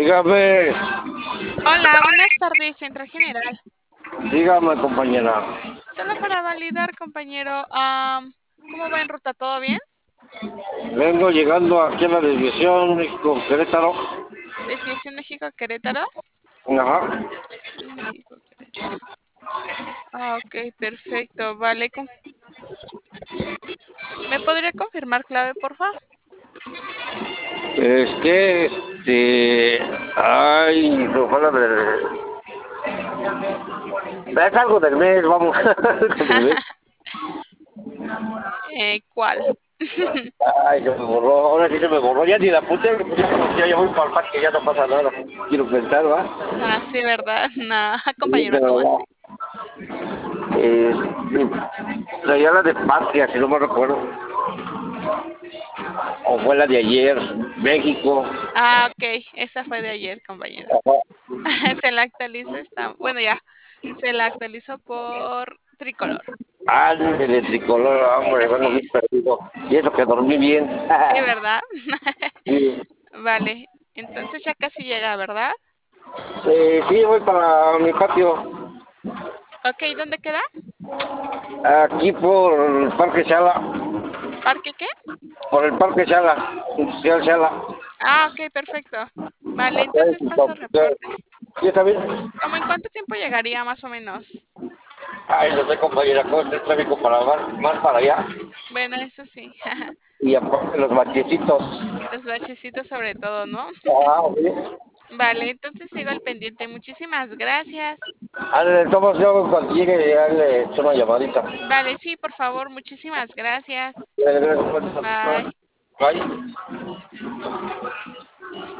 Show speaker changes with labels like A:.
A: Dígame,
B: Hola, buenas tardes, Central General.
A: dígame, compañera.
B: Solo para validar, compañero, ¿cómo va en ruta? ¿Todo bien?
A: Vengo llegando aquí a la desviación México-Querétaro.
B: Desviación México-Querétaro.
A: Ajá.
B: México-Querétaro. Ok, perfecto. Vale. ¿Me podría confirmar clave, por favor?
A: Es que, ay, ojalá es algo del mes, vamos. Algo del mes.
B: ¿Cuál?
A: Ay, se me borró, ahora sí se me borró, ya ni la puse, ya voy para el parque, ya no pasa nada. Quiero pensar, ¿va?
B: Ah, sí, ¿verdad? No,
A: Sí,
B: compañero, ¿cómo
A: pero,
B: así?
A: eh, traía la de Patria, si no me recuerdo. O fue la de ayer, México.
B: Ah, ok, esa fue de ayer, compañero.
A: Ajá.
B: Se la actualizó, bueno, ya, se la actualizó por tricolor.
A: Ándale, tricolor, hombre, bueno,
B: Sí,
A: bien perdido. Y eso que dormí bien.
B: sí, ¿verdad?
A: Sí,
B: Vale, entonces ya casi llega, ¿verdad?
A: sí, voy para mi patio.
B: Ok, ¿dónde queda?
A: Aquí por el Parque Sala.
B: ¿Parque qué?
A: Por el Parque Sala. Industrial Sala.
B: Ah, ok, perfecto. Vale,
A: Acá
B: entonces
A: en
B: paso reporte.
A: ¿Sí está bien?
B: ¿Cómo en cuánto tiempo llegaría más o menos?
A: Ay, no sé, compañera, cómo está el tráfico para más para allá.
B: Bueno, eso sí.
A: Y aparte los bachecitos.
B: Los bachecitos sobre todo, ¿no?
A: Ah, ok.
B: Vale, entonces sigo al pendiente. Muchísimas gracias.
A: Ándale, tomas yo cuando llegue, ya le echo una llamadita.
B: Vale, sí, por favor, muchísimas gracias.
A: Gracias.
B: Bye.
A: Bye.